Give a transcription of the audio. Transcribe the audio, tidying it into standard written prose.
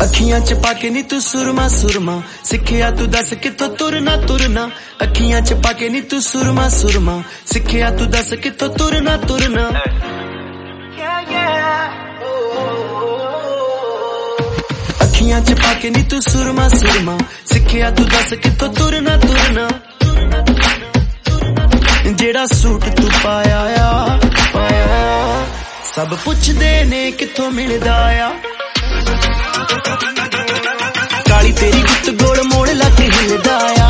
अखियां च पाके नी तू सुरमा सुरमा सिखिया तू दस किथों तुरना तुरना। अखियां च पाके नी तू सुरमा सुरमा सिखिया तू दस किथों तुरना तुरना। अखियां च पाके नी तू सुरमा सुरमा सिखिया तू दस किथों तुरना तुरना। जेड़ा सूट तू पाया सब पुछदे ने किथों मिलदा आ। काली तेरी गुत्त गोल मोड़ लग हिलदा आ।